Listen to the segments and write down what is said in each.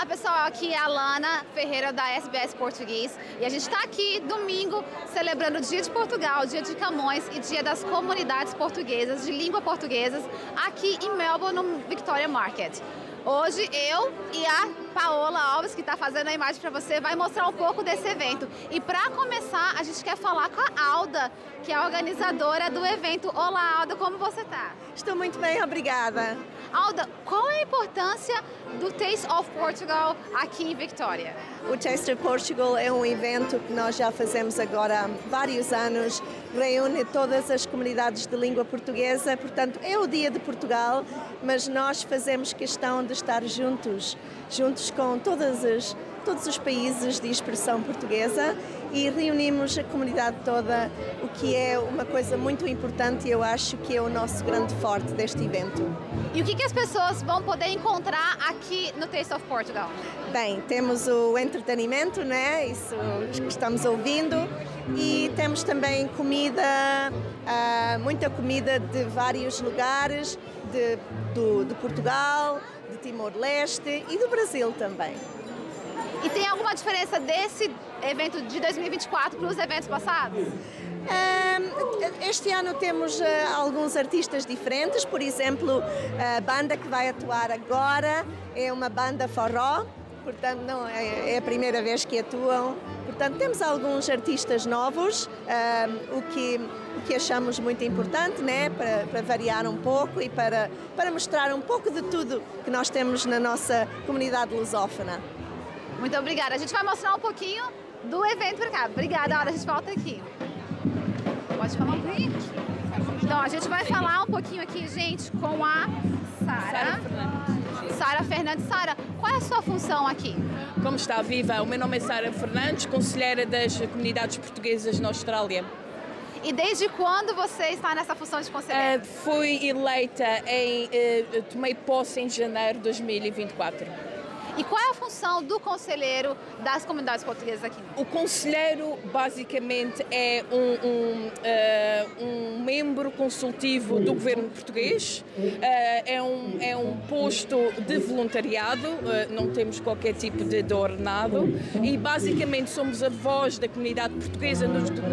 Fala pessoal, aqui é a Lana Ferreira da SBS Português e a gente está aqui domingo celebrando o Dia de Portugal, Dia de Camões e Dia das Comunidades Portuguesas, de língua portuguesas, aqui em Melbourne, no Victoria Market. Hoje eu e a Paola Alves, que está fazendo a imagem para você, vai mostrar um pouco desse evento. E para começar, a gente quer falar com a Alda, que é a organizadora do evento. Olá, Alda, como você está? Estou muito bem, obrigada. Alda, qual é a importância do Taste of Portugal aqui em Victoria? O Taste of Portugal é um evento que nós já fazemos agora há vários anos, reúne todas as comunidades de língua portuguesa, portanto é o Dia de Portugal, mas nós fazemos questão de estar juntos com todos os países de expressão portuguesa e reunimos a comunidade toda, o que é uma coisa muito importante e eu acho que é o nosso grande forte deste evento. E o que as pessoas vão poder encontrar aqui no Taste of Portugal? Bem, temos o entretenimento, né? Isso que estamos ouvindo, e temos também comida, muita comida de vários lugares, de Portugal, de Timor-Leste e do Brasil também. E tem alguma diferença desse evento de 2024 para os eventos passados? Este ano temos alguns artistas diferentes, por exemplo, a banda que vai atuar agora é uma banda forró, portanto não é a primeira vez que atuam, portanto temos alguns artistas novos, o que achamos muito importante, né, para variar um pouco e para mostrar um pouco de tudo que nós temos na nossa comunidade lusófona. Muito obrigada, a gente vai mostrar um pouquinho do evento para cá. Obrigada, a gente volta aqui. Pode falar um pouquinho? Então, a gente vai falar um pouquinho aqui, gente, com a Sara Fernandes. Sara, qual é a sua função aqui? Como está, viva? O meu nome é Sara Fernandes, conselheira das comunidades portuguesas na Austrália. E desde quando você está nessa função de conselheira? Fui eleita, tomei posse em janeiro de 2024. E qual é a função do conselheiro das comunidades portuguesas aqui? O conselheiro, basicamente, é um membro consultivo do governo português. É um posto de voluntariado, não temos qualquer tipo de ordenado. E, basicamente, somos a voz da comunidade portuguesa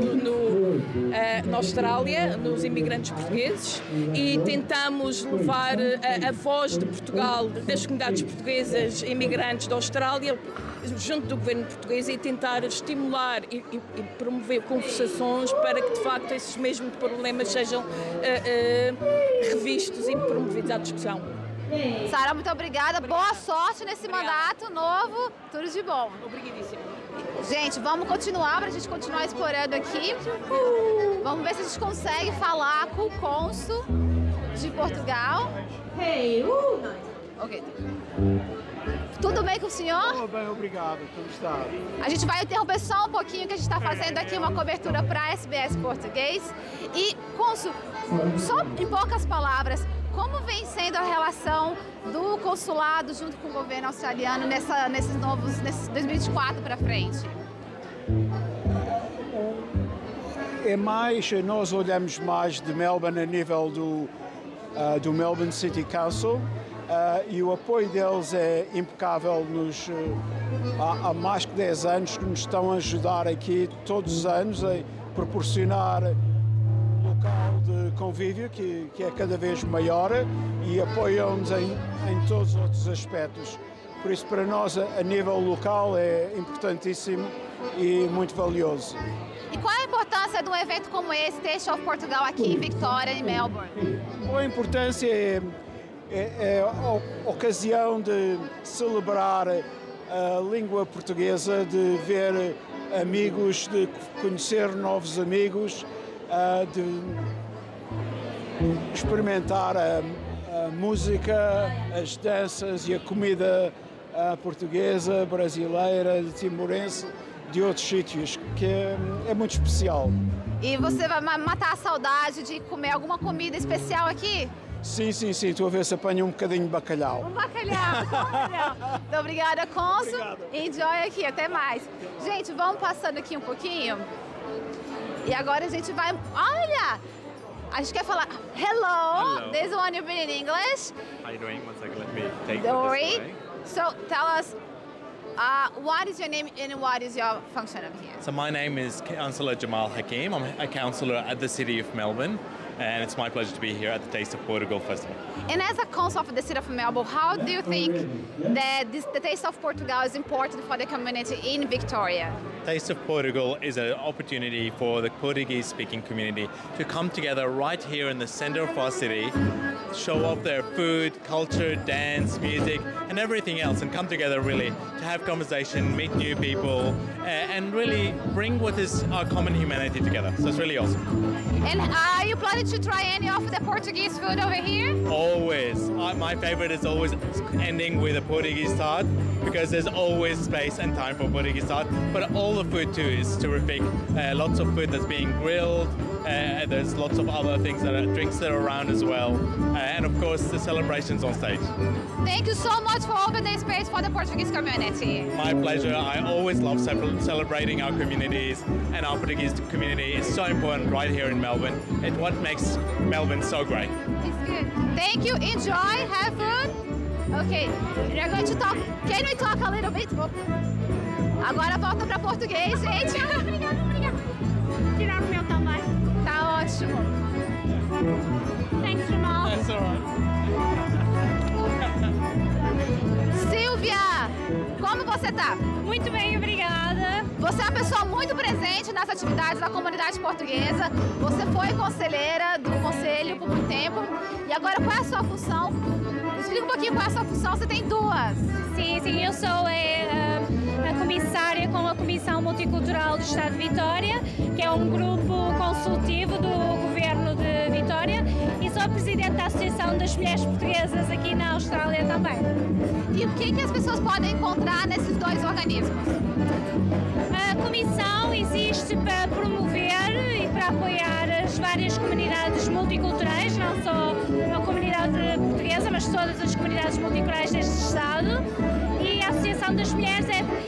na Austrália, nos imigrantes portugueses. E tentamos levar a voz de Portugal, das comunidades portuguesas imigrantes da Austrália, junto do governo português, e tentar estimular e promover conversações para que, de facto, esses mesmos problemas sejam revistos e promovidos à discussão. Sara, muito obrigada. Boa sorte nesse mandato novo. Tudo de bom. Obrigadíssima. Gente, vamos continuar, para a gente continuar explorando aqui. Vamos ver se a gente consegue falar com o cônsul de Portugal. Hey, Ok. Tudo bem com o senhor? Tudo bem, obrigado. Como está? A gente vai interromper só um pouquinho, que a gente está fazendo aqui uma cobertura para a SBS Português. E, cônsul, só em poucas palavras, como vem sendo a relação do consulado junto com o governo australiano nesses 2024 para frente? Nós olhamos mais de Melbourne a nível do Melbourne City Council. E o apoio deles é impecável. Há mais que 10 anos que nos estão a ajudar aqui todos os anos a proporcionar um local de convívio que é cada vez maior e apoiam-nos em todos os outros aspectos. Por isso, para nós, a nível local, é importantíssimo e muito valioso. E qual é a importância de um evento como esse, Taste of Portugal, aqui em Victoria, em Melbourne? A importância é a ocasião de celebrar a língua portuguesa, de ver amigos, de conhecer novos amigos, de experimentar a música, as danças e a comida portuguesa, brasileira, timorense, de outros sítios, que é muito especial. E você vai matar a saudade de comer alguma comida especial aqui? Sim, estou a ver se apanho um bocadinho de bacalhau. Um bacalhau. Muito obrigada, cônsul. Obrigado. Enjoy aqui, até mais. Gente, vamos passando aqui um pouquinho. E agora a gente vai... Olha! A gente quer falar... Hello. This one you've been in English. How are you doing? One second, let me take Don't this worry. away. So, tell us, What is your name and what is your function over here? So my name is Councillor Jamal Hakim. I'm a councillor at the City of Melbourne, and it's my pleasure to be here at the Taste of Portugal Festival. And as a council of the City of Melbourne, how do you think that the Taste of Portugal is important for the community in Victoria? Taste of Portugal is an opportunity for the Portuguese-speaking community to come together right here in the centre of our city, show off their food, culture, dance, music, and everything else, and come together really to have conversation, meet new people, and really bring what is our common humanity together. So it's really awesome. And are you planning to try any of the Portuguese food over here? Always. My favorite is always ending with a Portuguese tart, because there's always space and time for Portuguese tart. But all the food too is terrific. Lots of food that's being grilled. There's lots of other things drinks that are around as well. And of course the celebrations on stage. Thank you so much for opening the space for the Portuguese community. My pleasure. I always love celebrating our communities, and our Portuguese community is so important right here in Melbourne. It's what makes Melbourne so great. It's good. Thank you. Enjoy. Have fun. Okay. We're going to talk. Can we talk a little bit? Agora volta para português, gente. Obrigada. Tirar o meu também. Tá ótimo. Thanks, Jamal. That's all right. Silvia, como você tá? Muito bem, obrigada. Você é uma pessoa muito presente nas atividades da comunidade portuguesa. Você foi conselheira do conselho por muito tempo. E agora, qual é a sua função? Explica um pouquinho qual é a sua função. Você tem duas. Sim, eu sou a comissária com a Comissão Multicultural do Estado de Vitória, que é um grupo consultivo do Governo de Vitória, e sou a presidente da Associação das Mulheres Portuguesas aqui na Austrália também. E o que as pessoas podem encontrar nesses dois organismos? A comissão existe para promover e para apoiar as várias comunidades multiculturais, não só a comunidade portuguesa, mas todas as comunidades multiculturais deste Estado. E a Associação das Mulheres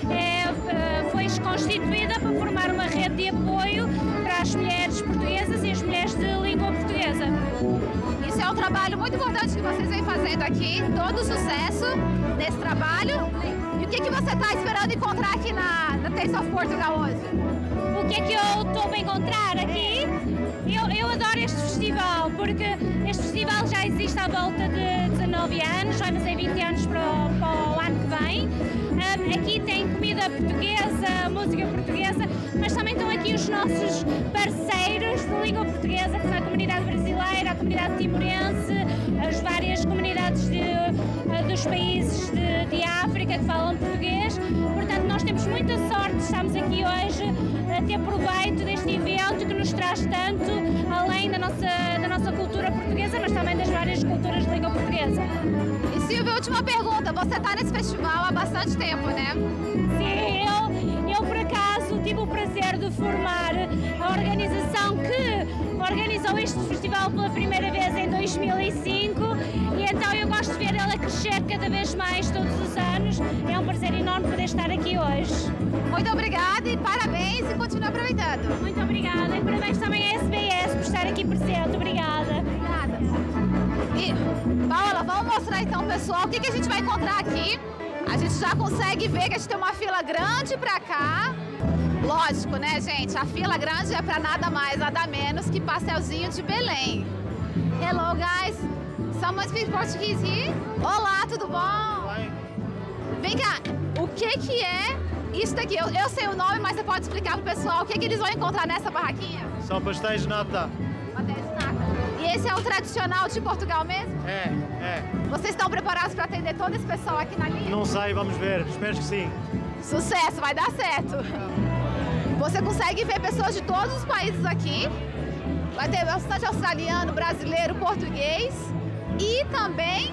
foi constituída para formar uma rede de apoio para as mulheres portuguesas e as mulheres de língua portuguesa. Isso é um trabalho muito importante que vocês vêm fazendo aqui, todo o sucesso desse trabalho. E o que você está esperando encontrar aqui na Taste of Portugal hoje? O que é que eu estou para encontrar aqui? Eu adoro este festival, porque este festival já existe à volta de 19 anos, vai fazer 20 anos para o ano que vem. Aqui tem comida portuguesa, música portuguesa, mas também estão aqui os nossos parceiros de língua portuguesa, que são a comunidade brasileira, a comunidade timorense, as várias comunidades dos países de África que falam português. Portanto, nós temos muita sorte de estarmos aqui hoje a ter proveito deste evento que nos traz tanto, além da nossa cultura portuguesa, mas também das várias culturas de língua portuguesa. E Silvia, última pergunta. Você está nesse festival há bastante tempo, né? Sim, eu por acaso tive o prazer de formar a organização que organizou este festival pela primeira vez em 2005, e então eu gosto de ver ela crescer cada vez mais todos os anos. É um prazer enorme poder estar aqui hoje. Muito obrigada e parabéns, e continue aproveitando. Muito obrigada e parabéns também à SBS por estar aqui presente. Obrigada. Obrigada. E, Paola, vamos mostrar então, pessoal, o que a gente vai encontrar aqui. A gente já consegue ver que a gente tem uma fila grande pra cá. Lógico, né, gente? A fila grande é pra nada mais, nada menos que Pastelzinho de Belém. Hello, guys. Someone speak Portuguese here? Olá, tudo bom? Vem cá, o que é isso daqui? Eu sei o nome, mas você pode explicar pro pessoal o que eles vão encontrar nessa barraquinha? São pastéis de nata. Pastéis de nata. E esse é o tradicional de Portugal mesmo? É. Vocês estão preparados para atender todo esse pessoal aqui na linha? Não sei, vamos ver. Espero que sim. Sucesso, vai dar certo. Você consegue ver pessoas de todos os países aqui. Vai ter bastante australiano, brasileiro, português e também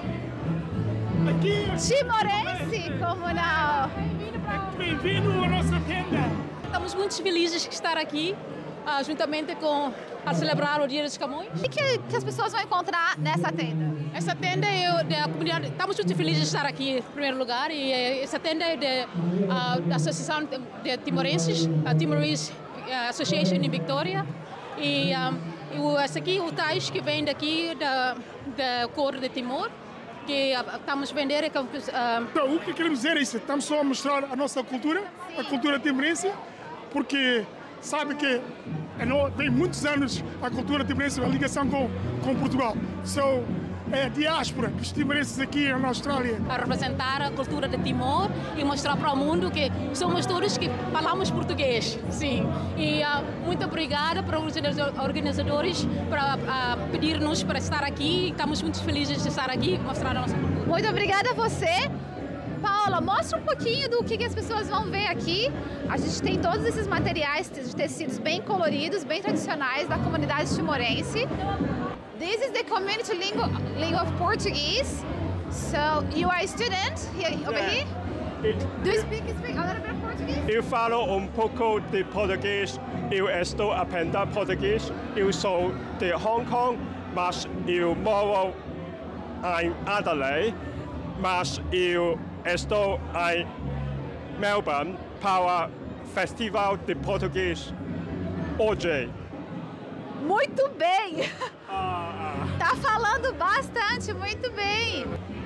timorense, como não? Bem-vindo à nossa tenda. Estamos muito felizes de estar aqui, juntamente a celebrar o Dia dos Camões. O que as pessoas vão encontrar nessa tenda? Essa tenda é da comunidade. Estamos muito felizes de estar aqui, em primeiro lugar, e essa tenda é da Associação de Timorenses, a Timorese Association em Victoria. Esse aqui, o tais que vem daqui da cor de Timor, que estamos a vender. Então, o que queremos dizer é isso. Estamos só a mostrar a nossa cultura, a cultura timorense, porque sabe que tem muitos anos a cultura timorense, a ligação com Portugal. É a diáspora dos timorenses aqui na Austrália. A representar a cultura de Timor e mostrar para o mundo que somos todos que falamos português. Sim. E muito obrigada para os organizadores para pedir-nos para estar aqui. Estamos muito felizes de estar aqui e mostrar a nossa cultura. Muito obrigada a você. Paola, mostra um pouquinho do que as pessoas vão ver aqui. A gente tem todos esses materiais de tecidos bem coloridos, bem tradicionais da comunidade timorense. This is the community lingua of Portuguese. So you are a student here, over here? Do you speak a little bit of Portuguese? Eu falo pouco de português. Eu estou aprendendo português. Eu sou de Hong Kong, mas eu moro em Adelaide. Mas eu estou em Melbourne para o Festival de Português hoje. Muito bem! Tá falando bastante, muito bem!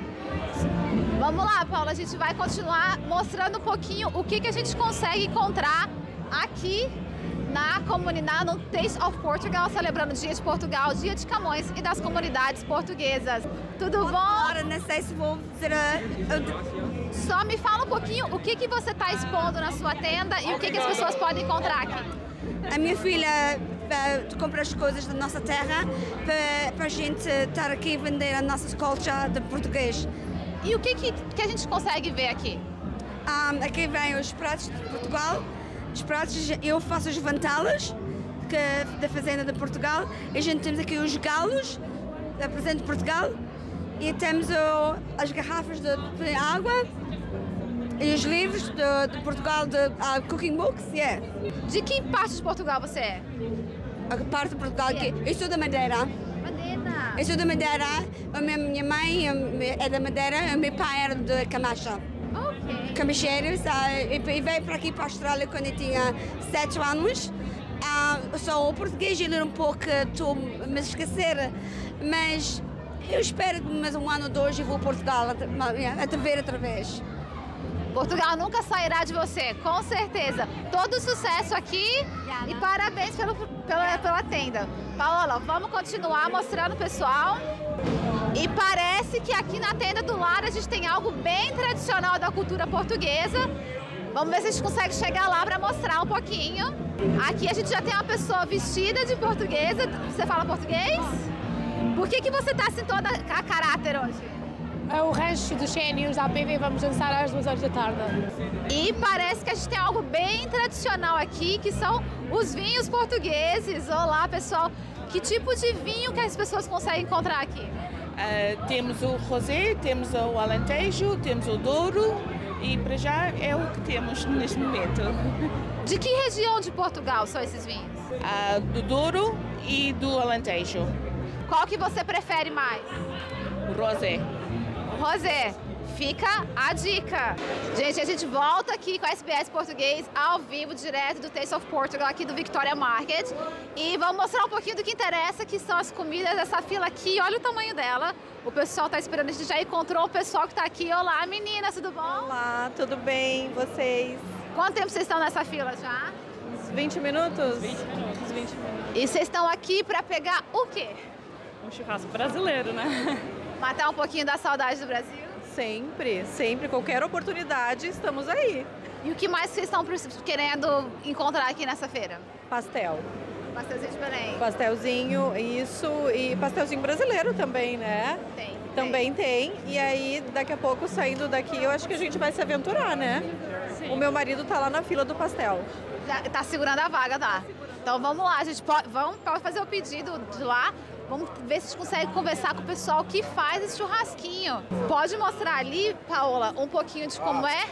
Vamos lá, Paula, a gente vai continuar mostrando um pouquinho o que a gente consegue encontrar aqui na comunidade, no Taste of Portugal, celebrando o Dia de Portugal, Dia de Camões e das comunidades portuguesas. Tudo bom? Agora não sei se vou dizer... Só me fala um pouquinho o que você está expondo na sua tenda e o que as pessoas podem encontrar aqui. A minha filha compra as coisas da nossa terra para a gente estar aqui e vender a nossa cultura de português. E o que a gente consegue ver aqui? Aqui vem os pratos de Portugal. Os pratos, eu faço as vantalas da fazenda de Portugal. A gente temos aqui os galos da fazenda de Portugal. E temos as garrafas de água e os livros de Portugal, de cooking books. Yeah. De que parte de Portugal você é? A parte de Portugal aqui. Eu sou da Madeira. Madeira. Eu sou da Madeira. A minha mãe é da Madeira, o meu pai era de Camacha. Ok. Camacheiros. E veio para aqui para a Austrália quando eu tinha 7 anos. Só o português eu ler um pouco, estou a me esquecer, mas eu espero que mais um ano ou dois eu vou a Portugal a ver outra vez. Portugal nunca sairá de você, com certeza. Todo sucesso aqui e parabéns pela tenda. Paola, vamos continuar mostrando o pessoal. E parece que aqui na tenda do lar a gente tem algo bem tradicional da cultura portuguesa. Vamos ver se a gente consegue chegar lá para mostrar um pouquinho. Aqui a gente já tem uma pessoa vestida de portuguesa. Você fala português? Por que você está assim toda a caráter hoje? É o rancho dos Sénios, à PV, vamos dançar às 2 horas da tarde. E parece que a gente tem algo bem tradicional aqui, que são os vinhos portugueses. Olá, pessoal. Que tipo de vinho que as pessoas conseguem encontrar aqui? Temos o rosé, temos o alentejo, temos o douro e para já é o que temos neste momento. De que região de Portugal são esses vinhos? Do douro e do alentejo. Qual que você prefere mais? O rosé. Rosé, fica a dica. Gente, a gente volta aqui com a SBS Português ao vivo, direto do Taste of Portugal, aqui do Victoria Market. E vamos mostrar um pouquinho do que interessa, que são as comidas dessa fila aqui. Olha o tamanho dela. O pessoal está esperando, a gente já encontrou o pessoal que está aqui. Olá, meninas, tudo bom? Olá, tudo bem? Vocês? Quanto tempo vocês estão nessa fila já? Uns 20 minutos? 20 minutos. E vocês estão aqui para pegar o quê? Um churrasco brasileiro, né? Matar um pouquinho da saudade do Brasil? Sempre. Qualquer oportunidade, estamos aí. E o que mais vocês estão querendo encontrar aqui nessa feira? Pastel. Pastelzinho de Belém. Pastelzinho, isso. E pastelzinho brasileiro também, né? Também tem. E aí, daqui a pouco, saindo daqui, eu acho que a gente vai se aventurar, né? Sim. O meu marido tá lá na fila do pastel. Já tá segurando a vaga, tá? Então vamos lá, a gente vamos fazer o pedido de lá. Vamos ver se a gente consegue conversar com o pessoal que faz esse churrasquinho. Pode mostrar ali, Paola, um pouquinho de como é?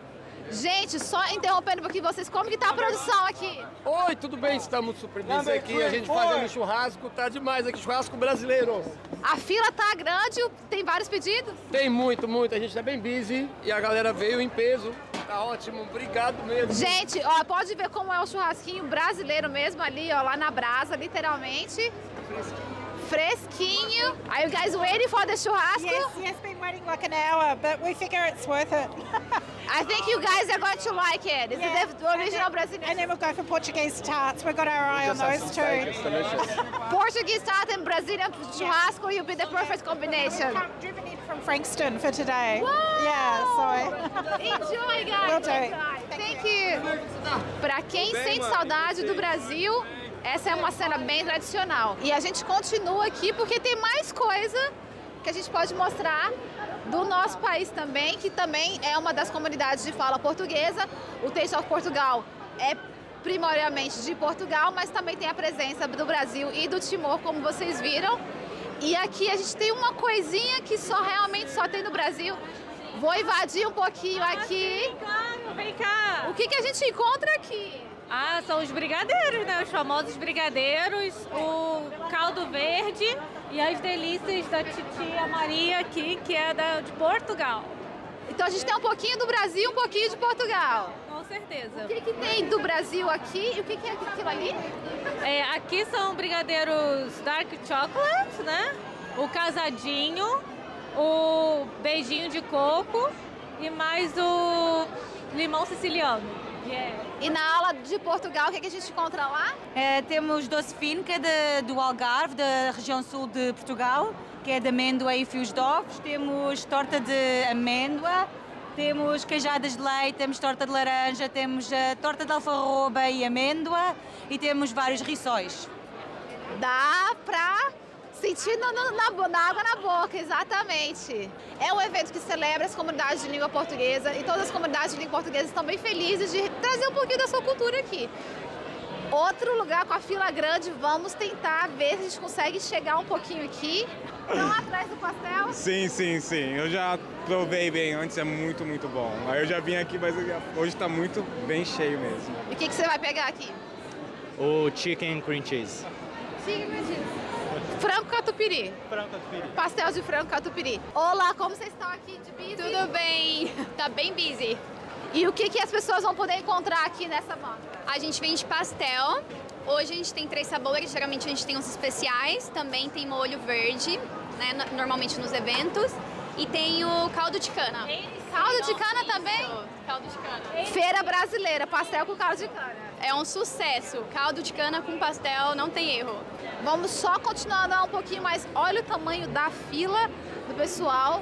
Gente, só interrompendo um pouquinho vocês, como que tá a produção aqui? Oi, tudo bem? Estamos super bem aqui, a gente fazendo churrasco, tá demais aqui, churrasco brasileiro. A fila tá grande, tem vários pedidos? Tem muito, a gente tá bem busy e a galera veio em peso. Tá ótimo, obrigado mesmo. Gente, ó, pode ver como é o churrasquinho brasileiro mesmo ali, ó, lá na brasa, literalmente. Fresquinho. Are you guys waiting for the churrasco? Yes, been waiting like an hour, but we figure it's worth it. I think you guys are going to like it. This is the original Brazilian. And then we'll go for Portuguese tarts. We've got our eye on those too. It's delicious. Portuguese tart and Brazilian churrasco will be the perfect combination. Driven in from Frankston for today. Wow. Yeah, so. Enjoy, guys. Will do. Thank you. Para quem sente saudade do Brasil, essa é uma cena bem tradicional. E a gente continua aqui porque tem mais coisa que a gente pode mostrar do nosso país também, que também é uma das comunidades de fala portuguesa. O Taste of Portugal é primordialmente de Portugal, mas também tem a presença do Brasil e do Timor, como vocês viram. E aqui a gente tem uma coisinha que realmente só tem no Brasil. Vou invadir um pouquinho aqui. Claro, vem cá. O que a gente encontra aqui? São os brigadeiros, né? Os famosos brigadeiros, o caldo verde e as delícias da titia Maria aqui, que é de Portugal. Então a gente tem um pouquinho do Brasil e um pouquinho de Portugal. Com certeza. O que tem do Brasil aqui e o que é aquilo ali? Aqui são brigadeiros Dark Chocolate, né? O casadinho, o beijinho de coco e mais o limão siciliano. Yeah. E na aula de Portugal, o que a gente encontra lá? Temos doce fino, que é do Algarve, da região sul de Portugal, que é de amêndoa e fios de ovos. Temos torta de amêndoa, temos queijadas de leite, temos torta de laranja, temos torta de alfarroba e amêndoa e temos vários rissóis. Dá pra sentir na água na boca, exatamente. É um evento que celebra as comunidades de língua portuguesa e todas as comunidades de língua portuguesa estão bem felizes de trazer um pouquinho da sua cultura aqui. Outro lugar com a fila grande, vamos tentar ver se a gente consegue chegar um pouquinho aqui. Estão atrás do pastel? Sim. Eu já provei bem antes, é muito bom. Aí eu já vim aqui, mas hoje está muito bem cheio mesmo. E o que você vai pegar aqui? O chicken cream cheese. Chicken cream cheese. Frango catupiry. Pastel de frango catupiry. Olá, como vocês estão aqui de busy? Tudo bem, tá bem busy. E o que as pessoas vão poder encontrar aqui nessa banca? A gente vende pastel. Hoje a gente tem 3 sabores, geralmente a gente tem uns especiais. Também tem molho verde, né, normalmente nos eventos. E tem o caldo de cana. Caldo de cana também? Caldo de cana. Feira brasileira, pastel com caldo de cana. É um sucesso. Caldo de cana com pastel, não tem erro. Vamos só continuar a andar um pouquinho mais. Olha o tamanho da fila do pessoal.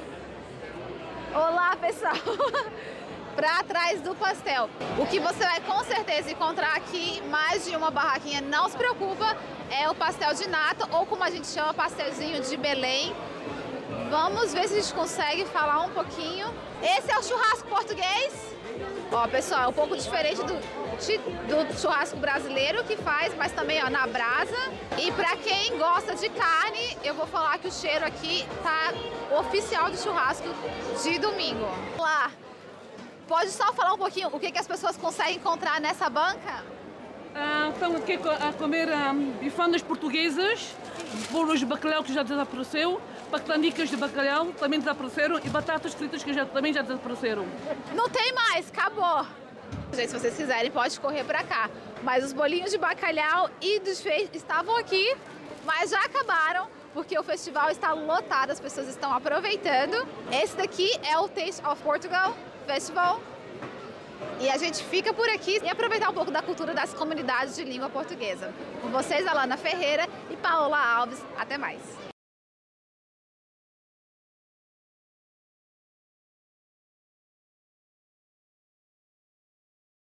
Olá, pessoal. Para trás do pastel. O que você vai com certeza encontrar aqui, mais de uma barraquinha, não se preocupa, é o pastel de nata, ou como a gente chama, pastelzinho de Belém. Vamos ver se a gente consegue falar um pouquinho. Esse é o churrasco português. Ó, pessoal, é um pouco diferente do churrasco brasileiro que faz, mas também na brasa. E para quem gosta de carne, eu vou falar que o cheiro aqui tá oficial de churrasco de domingo. Vamos lá. Pode só falar um pouquinho o que as pessoas conseguem encontrar nessa banca? Estamos aqui a comer bifanas portuguesas, bolos de bacalhau que já desapareceu, paclanicas de bacalhau também desapareceram e batatas fritas que também já desapareceram. Não tem mais, acabou. Gente, se vocês quiserem, pode correr para cá. Mas os bolinhos de bacalhau e dos feios estavam aqui, mas já acabaram, porque o festival está lotado, as pessoas estão aproveitando. Esse daqui é o Taste of Portugal Festival. E a gente fica por aqui e aproveitar um pouco da cultura das comunidades de língua portuguesa. Com vocês, Alana Ferreira e Paola Alves. Até mais.